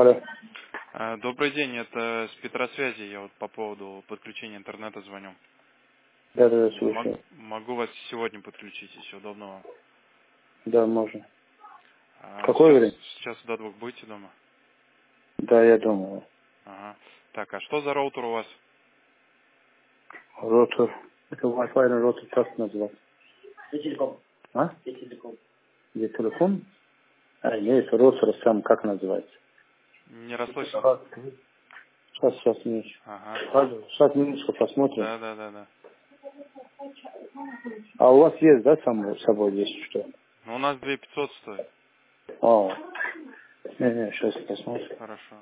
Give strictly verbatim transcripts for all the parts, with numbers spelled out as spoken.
Алло. А, Добрый день, это с Петросвязи, я вот по поводу подключения интернета звоню. Да, да, да, Мог- слушаю. могу вас сегодня подключить, если удобно вам. Да, можно. А, Какое сейчас, время? сейчас до двух будете дома? Да, я думаю. Ага. Так, а что за роутер у вас? Ротор. Это Wi-Fi на ротор, как называется? Телеком. А? Телеком. Где телефон? А, нет, ротор сам как называется? Не расслышал. Сейчас, сейчас, минуточку. Ага. Ладно, сейчас минуточку посмотрим. Да, да, да, да. А у вас есть, да, сам с собой есть что? Ну, у нас две тысячи пятьсот стоит. А, не, не, сейчас посмотрим. Хорошо.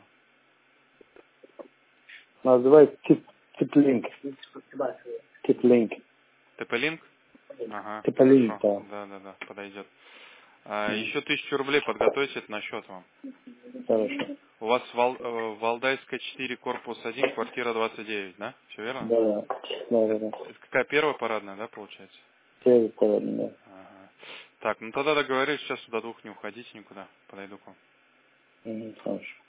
Называется тип, тип-линк. Тип-линк. ТП-линк? Ага, Тип-линк, хорошо. да. Да, да, да, подойдет. А, М, еще тысячу рублей подготовьте на счет вам. Хорошо. У вас Вал- э, Валдайская четыре, корпус один, квартира двадцать девять, да? Все верно? Да, да, да, да, Это, да. это какая первая парадная, да, получается? Все правильно, да. Ага. Так, ну тогда договорились, сейчас до двух не уходите никуда. Подойду к вам. Мгм, хорошо.